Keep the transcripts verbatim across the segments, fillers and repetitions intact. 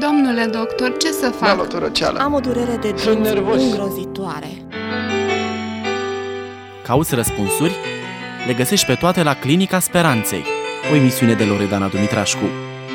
Domnule doctor, ce să fac? Da, răceală. Am o durere de dinți îngrozitoare. Cauți răspunsuri? Le găsești pe toate la Clinica Speranței, o emisiune de Loredana Dumitrașcu.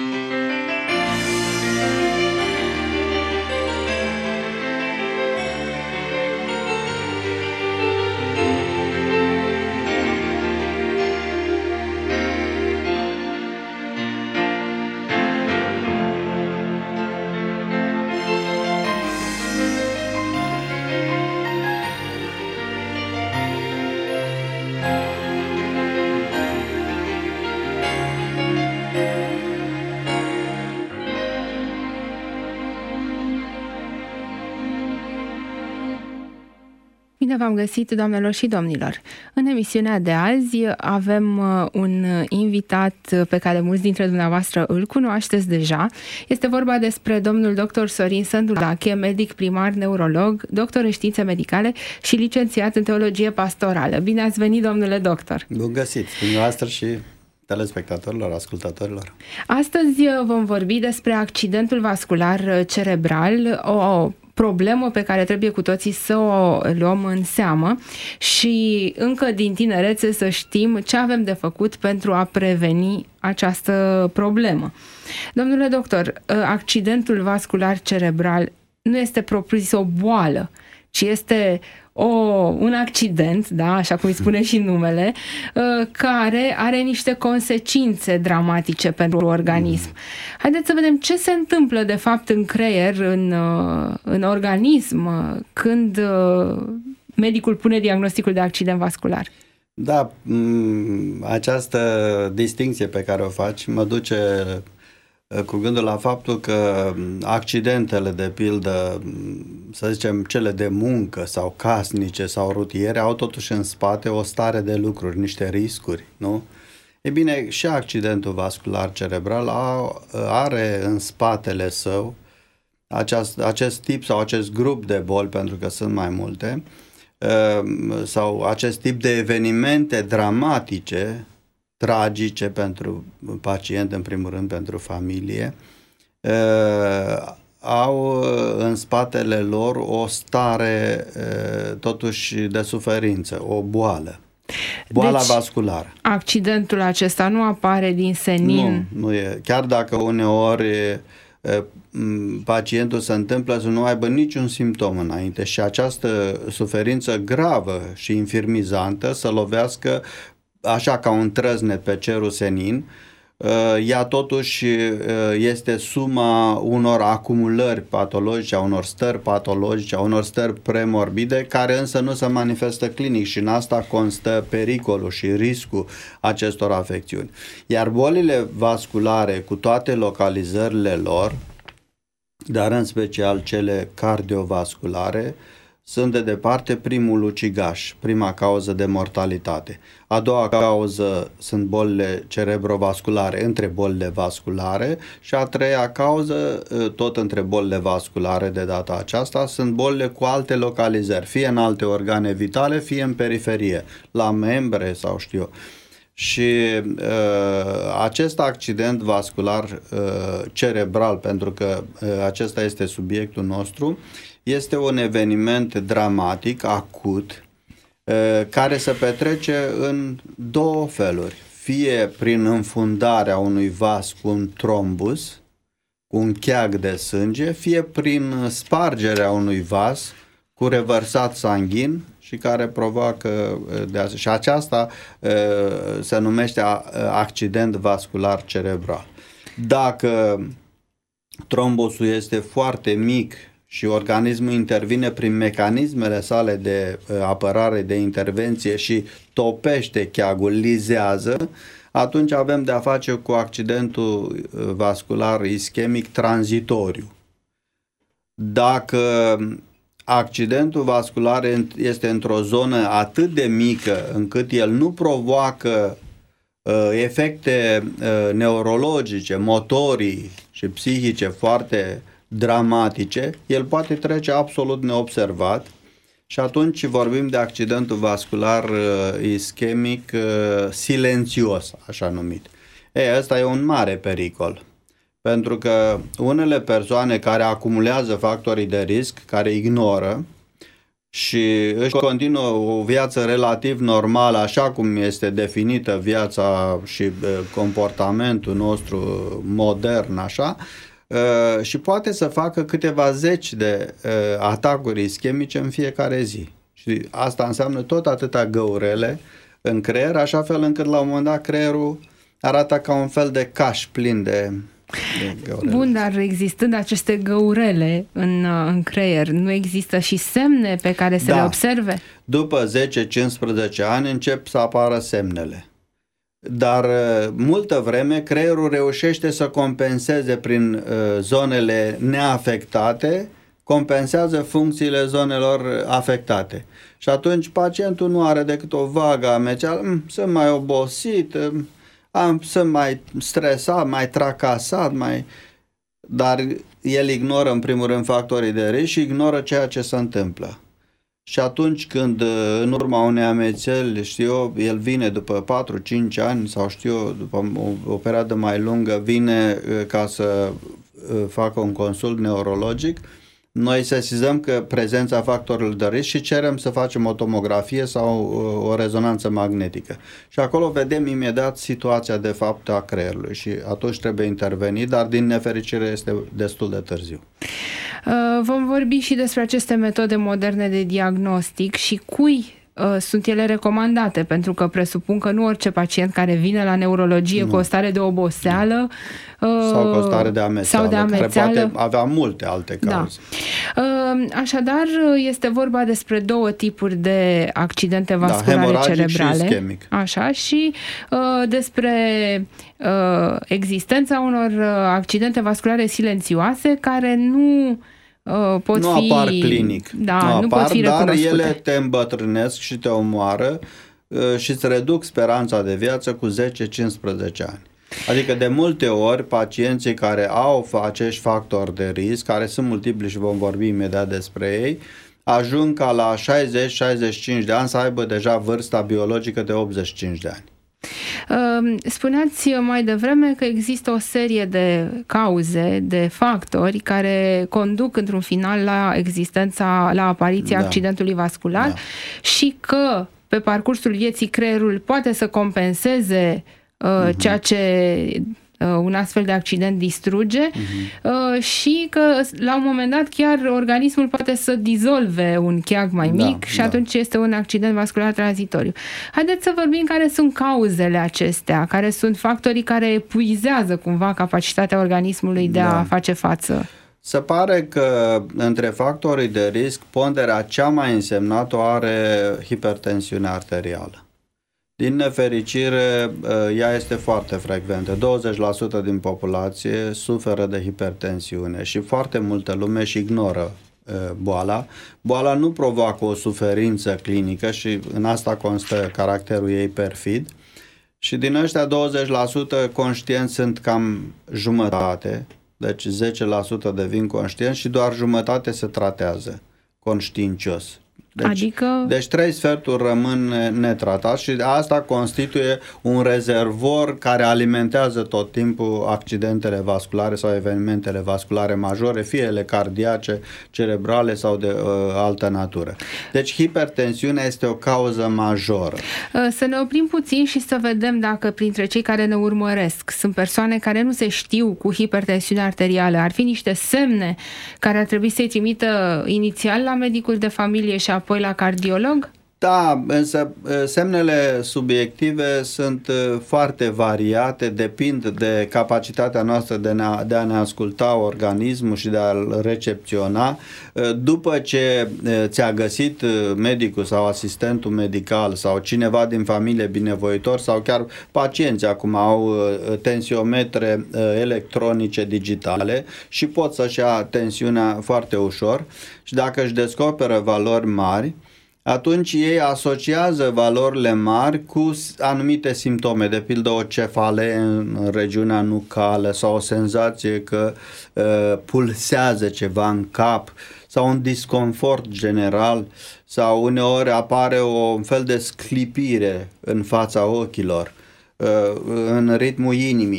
Bine v-am găsit, doamnelor și domnilor! În emisiunea de azi avem un invitat pe care mulți dintre dumneavoastră îl cunoașteți deja. Este vorba despre domnul doctor Sorin Sândulache, medic primar neurolog, doctor în științe medicale și licențiat în teologie pastorală. Bine ați venit, domnule doctor! Bun găsit, dumneavoastră și telespectatorilor, ascultătorilor. Astăzi vom vorbi despre accidentul vascular cerebral, o problemă pe care trebuie cu toții să o luăm în seamă și încă din tinerețe să știm ce avem de făcut pentru a preveni această problemă. Domnule doctor, accidentul vascular cerebral nu este propriu-zis o boală, ci este o, un accident, da, așa cum îi spune și numele, care are niște consecințe dramatice pentru organism. Haideți să vedem ce se întâmplă de fapt în creier, în, în organism, când medicul pune diagnosticul de accident vascular. Da, această distincție pe care o faci mă duce cu gândul la faptul că accidentele, de pildă, să zicem cele de muncă sau casnice sau rutiere, au totuși în spate o stare de lucruri, niște riscuri, nu? E bine, și accidentul vascular cerebral are în spatele său aceast, acest tip sau acest grup de boli, pentru că sunt mai multe, sau acest tip de evenimente dramatice, tragice pentru pacient, în primul rând pentru familie, au în spatele lor o stare totuși de suferință, o boală. Boala deci, vasculară. Accidentul acesta nu apare din senin? Nu, nu e. Chiar dacă uneori pacientul se întâmplă să nu aibă niciun simptom înainte și această suferință gravă și infirmizantă să lovească așa ca un trăznet pe cerul senin, ea totuși este suma unor acumulări patologice, a unor stări patologice, a unor stări premorbide, care însă nu se manifestă clinic și în asta constă pericolul și riscul acestor afecțiuni. Iar bolile vasculare, cu toate localizările lor, dar în special cele cardiovasculare, sunt de departe primul ucigaș, prima cauză de mortalitate. A doua cauză sunt bolile cerebrovasculare, între bolile vasculare, și a treia cauză, tot între bolile vasculare de data aceasta, sunt bolile cu alte localizări, fie în alte organe vitale, fie în periferie, la membre sau știu eu. Și uh, acest accident vascular uh, cerebral, pentru că uh, acesta este subiectul nostru, este un eveniment dramatic, acut, care se petrece în două feluri. Fie prin înfundarea unui vas cu un trombus, cu un cheag de sânge, fie prin spargerea unui vas cu revărsat sanguin și care provoacă de asemenea. Și aceasta se numește accident vascular cerebral. Dacă trombusul este foarte mic și organismul intervine prin mecanismele sale de apărare, de intervenție și topește cheagul, lizează, atunci avem de a face cu accidentul vascular ischemic tranzitoriu. Dacă accidentul vascular este într-o zonă atât de mică încât el nu provoacă uh, efecte uh, neurologice, motorii și psihice foarte dramatice, el poate trece absolut neobservat și atunci vorbim de accidentul vascular uh, ischemic uh, silențios, așa numit. Ei, ăsta e un mare pericol, Pentru că unele persoane care acumulează factorii de risc, care ignoră și își continuă o viață relativ normală, așa cum este definită viața și comportamentul nostru modern, așa, și poate să facă câteva zeci de atacuri ischemice în fiecare zi. Și asta înseamnă tot atâtea găurele în creier, așa fel încât la un moment dat creierul arată ca un fel de caș plin de, de găurele. Bun, dar existând aceste găurele în, în creier, nu există și semne pe care să da. le observe? După zece cincisprezece ani încep să apară semnele. Dar multă vreme creierul reușește să compenseze prin uh, zonele neafectate, compensează funcțiile zonelor afectate. Și atunci pacientul nu are decât o vagă amețeală, sunt mai obosit, am, sunt mai stresat, mai tracasat, mai... dar el ignoră în primul rând factorii de risc și ignoră ceea ce se întâmplă. Și atunci când în urma unei amețeli, știu eu, el vine după patru cinci ani sau știu eu, după o, o perioadă mai lungă, vine ca să facă un consult neurologic, noi sesizăm că prezența factorilor de risc și cerem să facem o tomografie sau o rezonanță magnetică. Și acolo vedem imediat situația de fapt a creierului și atunci trebuie intervenit, dar din nefericire este destul de târziu. Vom vorbi și despre aceste metode moderne de diagnostic și cui sunt ele recomandate, pentru că presupun că nu orice pacient care vine la neurologie nu. cu o stare de oboseală sau cu o stare de amețeală, sau de amețeală care poate avea multe alte cauze. Da. Așadar, este vorba despre două tipuri de accidente vasculare da, cerebrale. Și ischemic. Așa, și uh, despre uh, existența unor accidente vasculare silențioase care nu pot nu fi... apar clinic, da, nu, nu apar, pot fi dar recunoscute. ele te îmbătrânesc și te omoară și îți reduc speranța de viață cu zece cincisprezece ani. Adică de multe ori pacienții care au acești factori de risc, care sunt multipli și vom vorbi imediat despre ei, ajung ca la șaizeci șaizeci și cinci de ani să aibă deja vârsta biologică de optzeci și cinci de ani. Spuneați mai devreme că există o serie de cauze, de factori care conduc într-un final la existența, la apariția da. accidentului vascular da. și că pe parcursul vieții creierul poate să compenseze uh, uh-huh. ceea ce un astfel de accident distruge uh-huh. și că la un moment dat chiar organismul poate să dizolve un cheag mai mic da, și atunci da. este un accident vascular tranzitoriu. Haideți să vorbim care sunt cauzele acestea, care sunt factorii care epuizează cumva capacitatea organismului de da. a face față. Se pare că între factorii de risc ponderea cea mai însemnată o are hipertensiunea arterială. Din nefericire, ea este foarte frecventă. douăzeci la sută din populație suferă de hipertensiune și foarte multă lume își ignoră boala. Boala nu provoacă o suferință clinică și în asta constă caracterul ei perfid. Și din ăștia douăzeci la sută conștienți sunt cam jumătate, deci zece la sută devin conștienți și doar jumătate se tratează conștiincios. Deci, adică... deci trei sferturi rămân netratați și asta constituie un rezervor care alimentează tot timpul accidentele vasculare sau evenimentele vasculare majore, fie ele cardiace, cerebrale sau de uh, altă natură. Deci hipertensiunea este o cauză majoră. Să ne oprim puțin și să vedem dacă printre cei care ne urmăresc sunt persoane care nu se știu cu hipertensiune arterială. Ar fi niște semne care ar trebui să-i trimită inițial la medicul de familie și apoi la cardiolog? Da, însă semnele subiective sunt foarte variate, depind de capacitatea noastră de, ne, de a ne asculta organismul și de a-l recepționa. După ce ți-a găsit medicul sau asistentul medical sau cineva din familie binevoitor sau chiar pacienții acum au tensiometre electronice digitale și pot să-și ia tensiunea foarte ușor și dacă își descoperă valori mari, atunci ei asociază valorile mari cu anumite simptome, de pildă o cefalee în regiunea nucală sau o senzație că uh, pulsează ceva în cap sau un disconfort general sau uneori apare o, un fel de sclipire în fața ochilor, uh, în ritmul inimii.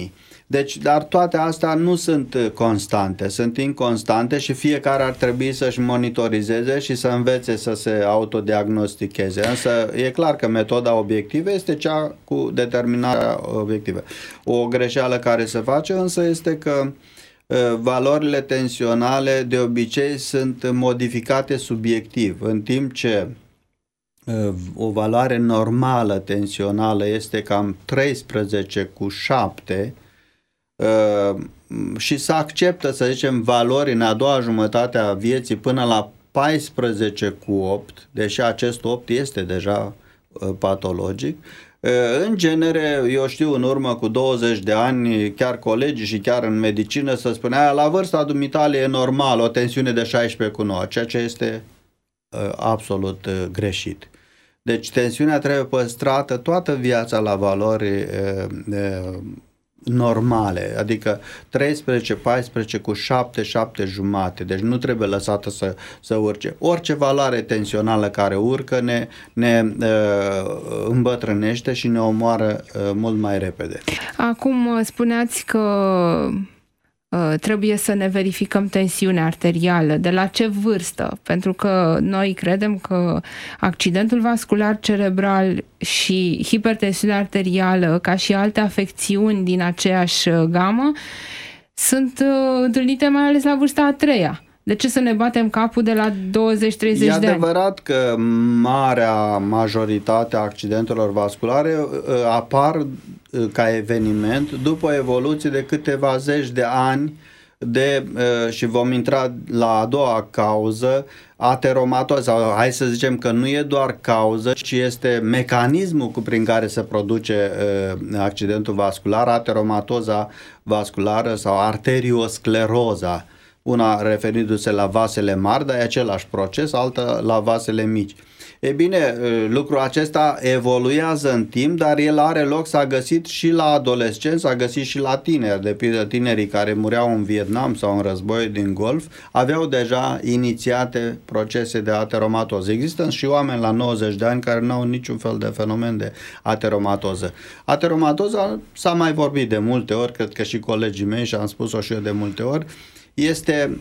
Deci, dar toate astea nu sunt constante, sunt inconstante și fiecare ar trebui să-și monitorizeze și să învețe să se autodiagnosticheze. Însă e clar că metoda obiectivă este cea cu determinarea obiectivă. O greșeală care se face însă este că valorile tensionale de obicei sunt modificate subiectiv, în timp ce o valoare normală tensională este cam treisprezece cu șapte și se acceptă, să zicem, valori în a doua jumătate a vieții până la paisprezece cu opt, deși acest opt este deja patologic. În genere, eu știu, în urmă cu douăzeci de ani, chiar colegii și chiar în medicină se spunea la vârsta dumitale e normal o tensiune de șaisprezece cu nouă, ceea ce este uh, absolut uh, greșit. Deci tensiunea trebuie păstrată toată viața la valori uh, uh, normale, adică treisprezece, paisprezece cu șapte, șapte jumate, deci nu trebuie lăsată să, să urce. Orice valoare tensională care urcă ne, ne uh, îmbătrânește și ne omoară uh, mult mai repede. Acum spuneați că uh, trebuie să ne verificăm tensiunea arterială. De la ce vârstă? Pentru că noi credem că accidentul vascular cerebral și hipertensiunea arterială, ca și alte afecțiuni din aceeași gamă, sunt uh, întâlnite mai ales la vârsta a treia. De ce să ne batem capul de la douăzeci treizeci de ani? E adevărat că marea majoritate a accidentelor vasculare apar ca eveniment după evoluție de câteva zeci de ani de, și vom intra la a doua cauză, ateromatoză. Hai să zicem că nu e doar cauză, ci este mecanismul cu prin care se produce accidentul vascular, ateromatoza vasculară sau arterioscleroza. Una referindu-se la vasele mari, dar e același proces, alta la vasele mici. E bine, lucrul acesta evoluează în timp, dar el are loc, s-a găsit și la adolescenți, s-a găsit și la tineri. De pildă, tinerii care mureau în Vietnam sau în război din Golf aveau deja inițiate procese de ateromatoză. Există și oameni la nouăzeci de ani care nu au niciun fel de fenomen de ateromatoză. Ateromatoza, s-a mai vorbit de multe ori, cred că și colegii mei, și am spus-o și eu de multe ori, este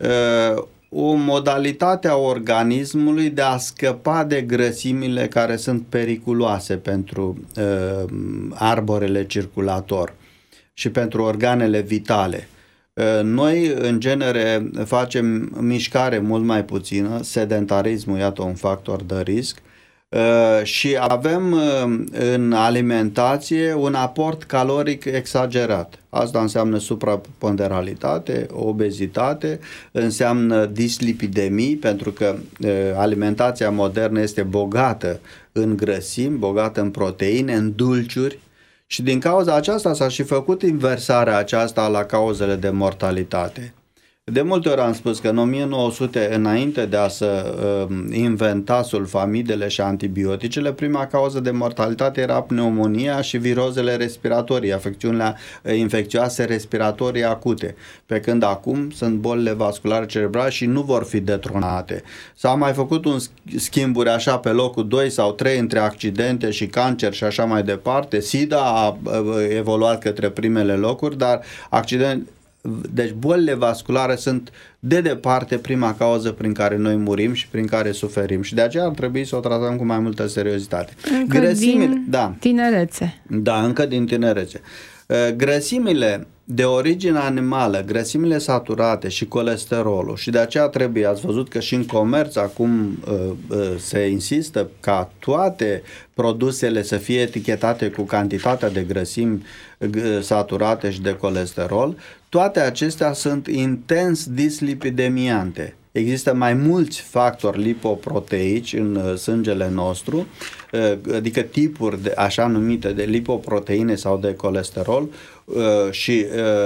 uh, o modalitate a organismului de a scăpa de grăsimile care sunt periculoase pentru uh, arborele circulator și pentru organele vitale. Uh, noi, în genere, facem mișcare mult mai puțină, sedentarismul, iată un factor de risc, Uh, și avem uh, în alimentație un aport caloric exagerat. Asta înseamnă supraponderalitate, obezitate, înseamnă dislipidemii, pentru că uh, alimentația modernă este bogată în grăsimi, bogată în proteine, în dulciuri, și din cauza aceasta s-a și făcut inversarea aceasta la cauzele de mortalitate. De multe ori am spus că în o mie nouă sute, înainte de a se uh, inventa sulfamidele și antibioticele, prima cauză de mortalitate era pneumonia și virozele respiratorii, afecțiunile infecțioase respiratorii acute, pe când acum sunt bolile vasculare cerebrale și nu vor fi detronate. S-a mai făcut un schimburi așa pe locul doi sau trei între accidente și cancer și așa mai departe. SIDA a evoluat către primele locuri, dar accident Deci bolile vasculare sunt de departe prima cauză prin care noi murim și prin care suferim și de aceea ar trebui să o tratăm cu mai multă seriozitate. Încă Grăsimile, din da, tinerețe. Da, încă din tinerețe. Grăsimile de origine animală, grăsimile saturate și colesterolul, și de aceea trebuie, ați văzut că și în comerț acum se insistă ca toate produsele să fie etichetate cu cantitatea de grăsimi saturate și de colesterol, toate acestea sunt intens dislipidemiante. Există mai mulți factori lipoproteici în sângele nostru, adică tipuri de așa numite de lipoproteine sau de colesterol, și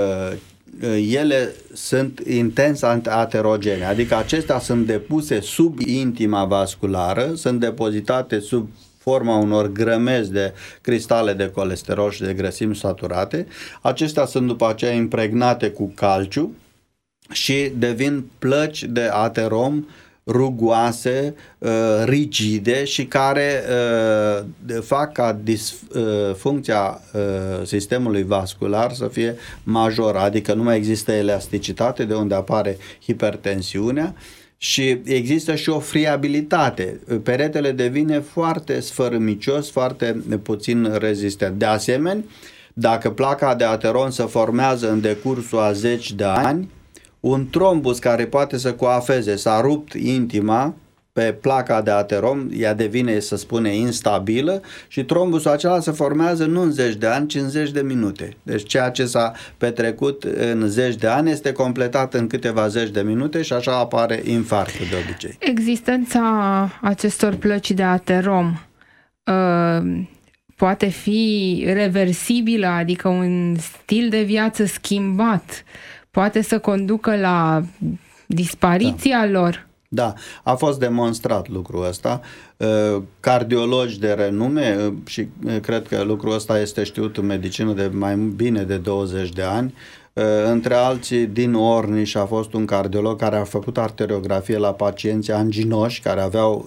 ele sunt intens aterogene, adică acestea sunt depuse sub intima vasculară, sunt depozitate sub forma unor grămezi de cristale de colesterol și de grăsimi saturate. Acestea sunt după aceea impregnate cu calciu și devin plăci de aterom rugoase, rigide și care fac ca disfuncția sistemului vascular să fie majoră, adică nu mai există elasticitate, de unde apare hipertensiunea. Și există și o friabilitate. Peretele devine foarte sfărâmicios, foarte puțin rezistent. De asemenea, dacă placa de ateron se formează în decursul a zeci de ani, un trombus care poate să coafeze, s-a rupt intima pe placa de aterom, ea devine, să spune, instabilă și trombusul acela se formează nu în zeci de ani, ci în zeci de minute. Deci ceea ce s-a petrecut în zeci de ani este completat în câteva zeci de minute și așa apare infarctul de obicei. Existența acestor plăci de aterom uh, poate fi reversibilă, adică un stil de viață schimbat, poate să conducă la dispariția da. lor? Da, a fost demonstrat lucrul ăsta. Cardiologi de renume, și cred că lucrul ăsta este știut în medicină de mai bine de douăzeci de ani, între alții din Orniș a fost un cardiolog care a făcut arteriografie la pacienți anginoși care aveau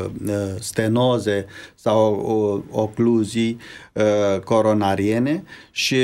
stenoze sau ocluzii coronariene și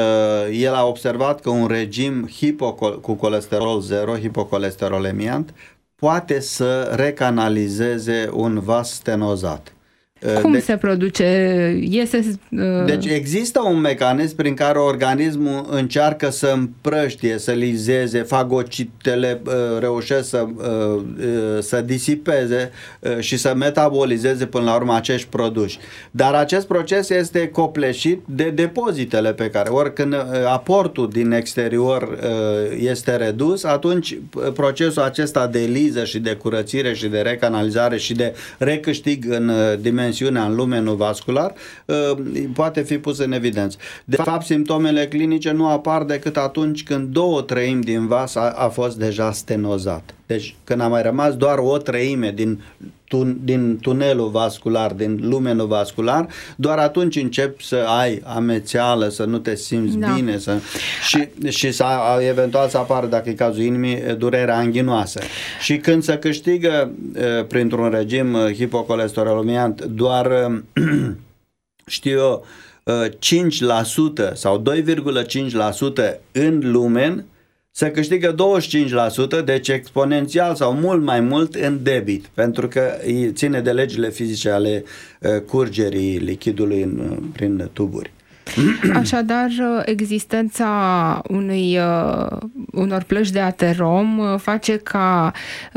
el a observat că un regim hipo, cu colesterol zero, hipocolesterolemiant, poate să recanalizeze un vas stenozat. Cum deci, se produce? Iese, uh... Deci există un mecanism prin care organismul încearcă să împrăștie, să lizeze, fagocitele uh, reușesc să, uh, să disipeze uh, și să metabolizeze până la urmă acești produși. Dar acest proces este copleșit de depozitele pe care, ori când uh, aportul din exterior uh, este redus, atunci procesul acesta de liză și de curățire și de recanalizare și de recâștig în uh, dimensiune în lumenul vascular poate fi pus în evidență. De fapt, simptomele clinice nu apar decât atunci când două treimi din vas a, a fost deja stenozat. Deci când a mai rămas doar o treime din, tun, din tunelul vascular, din lumenul vascular, doar atunci începi să ai amețeală, să nu te simți da. bine să, și, și să, eventual să apară, dacă e cazul inimii, durerea anghinoasă. Și când se câștigă printr-un regim hipocolesterolemiant doar știu eu cinci la sută sau doi virgulă cinci la sută în lumen, se câștigă douăzeci și cinci la sută, deci exponențial sau mult mai mult în debit, pentru că ține de legile fizice ale curgerii lichidului în, prin tuburi. Așadar, existența unui, unor plăci de aterom face ca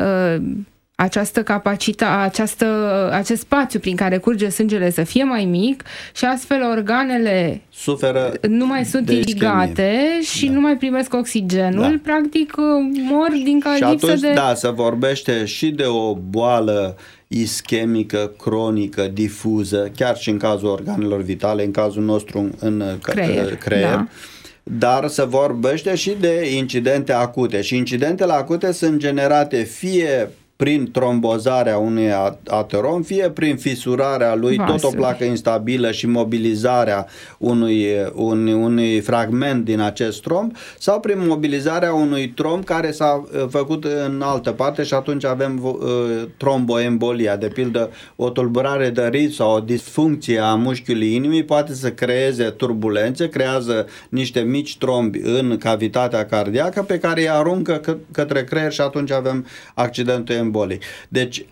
această capacitate, această, acest spațiu prin care curge sângele să fie mai mic și astfel organele suferă, nu mai sunt irigate și da. nu mai primesc oxigenul, da. practic mor din cauza lipsă atunci, de... da, se vorbește și de o boală ischemică, cronică, difuză, chiar și în cazul organelor vitale, în cazul nostru în creier, creier. Da. Dar se vorbește și de incidente acute și incidentele acute sunt generate fie prin trombozarea unui aterom, fie prin fisurarea lui, Vasuri. tot o placă instabilă și mobilizarea unui, unui, unui fragment din acest tromb, sau prin mobilizarea unui tromb care s-a făcut în altă parte și atunci avem uh, tromboembolia. De pildă, o tulburare de ritm sau o disfuncție a mușchiului inimii poate să creeze turbulențe, creează niște mici trombi în cavitatea cardiacă pe care îi aruncă că, către creier și atunci avem accidentul embolic. Deci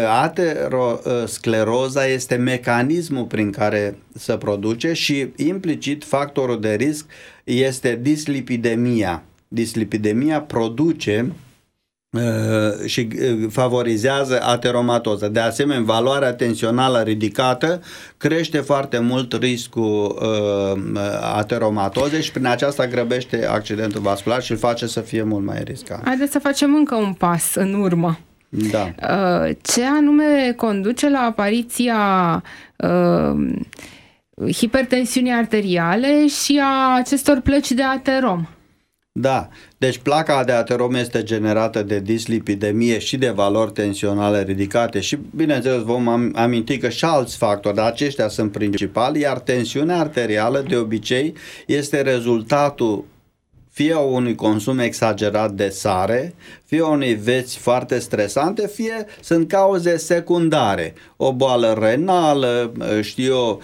ateroscleroza este mecanismul prin care se produce și implicit factorul de risc este dislipidemia. Dislipidemia produce uh, și favorizează ateromatoza. De asemenea, valoarea tensională ridicată crește foarte mult riscul uh, ateromatozei și prin aceasta grăbește accidentul vascular și îl face să fie mult mai riscant. Haideți să facem încă un pas în urmă. Da. Ce anume conduce la apariția uh, hipertensiunii arteriale și a acestor plăci de aterom? Da, deci placa de aterom este generată de dislipidemie și de valori tensionale ridicate și, bineînțeles, vom aminti că și alți factori, dar aceștia sunt principali, iar tensiunea arterială de obicei este rezultatul fie unui consum exagerat de sare, fie unei vieți foarte stresante, fie sunt cauze secundare, o boală renală, știu eu,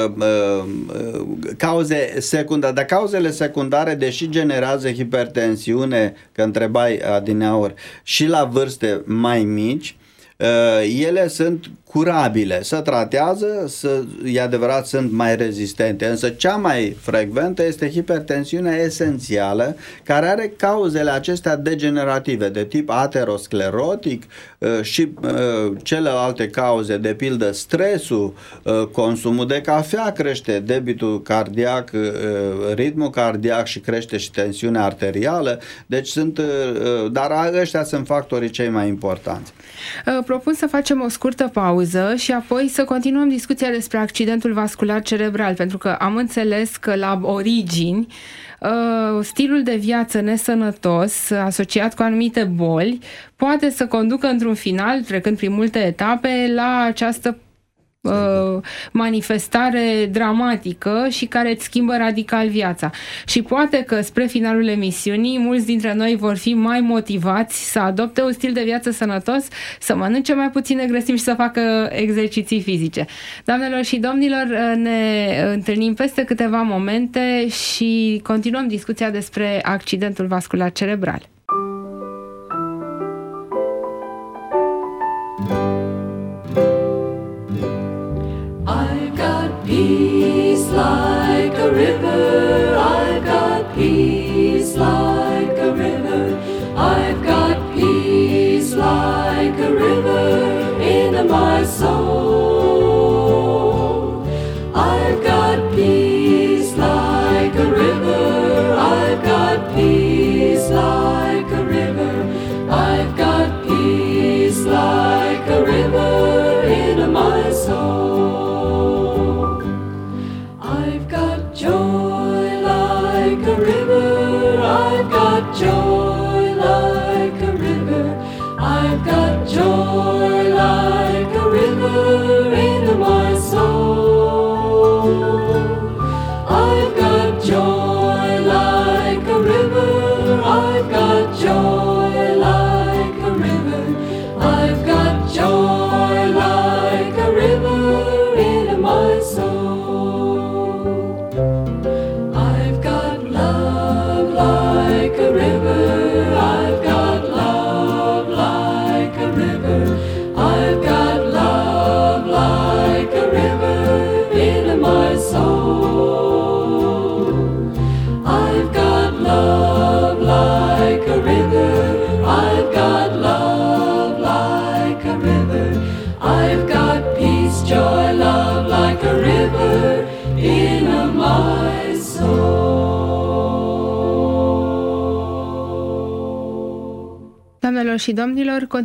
cauze secundare, dar cauzele secundare, deși generează hipertensiune, că întrebai adineauri, și la vârste mai mici, ele sunt curabile, se tratează, să, e adevărat, sunt mai rezistente, însă cea mai frecventă este hipertensiunea esențială, care are cauzele acestea degenerative de tip aterosclerotic și celelalte cauze, de pildă stresul, consumul de cafea crește debitul cardiac, ritmul cardiac și crește și tensiunea arterială, deci sunt, dar ăștia sunt factorii cei mai importanți. Propun să facem o scurtă pauză și apoi să continuăm discuția despre accidentul vascular cerebral, pentru că am înțeles că la origini stilul de viață nesănătos asociat cu anumite boli poate să conducă într-un final, trecând prin multe etape, la această manifestare dramatică și care îți schimbă radical viața. Și poate că spre finalul emisiunii mulți dintre noi vor fi mai motivați să adopte un stil de viață sănătos, să mănânce mai puține grăsimi și să facă exerciții fizice. Doamnelor și domnilor, ne întâlnim peste câteva momente și continuăm discuția despre accidentul vascular cerebral. Peace like a river, I've got peace like a river, I've got peace like a river in my soul. I've got peace like a river, I've got peace like a river, I've got peace like a river in my soul. Joy like a river, I've got joy like a river, I've got joy like a river in my soul. I've got joy like a river, I've got joy like a river, I've got joy like a river in my soul. Like a river, I've got love like a river, I've got love like a river in my soul. I've got love like a river, I've got love like a river, I've got peace, joy, love like a river in my soul. Doamnelor și domnilor, continuăm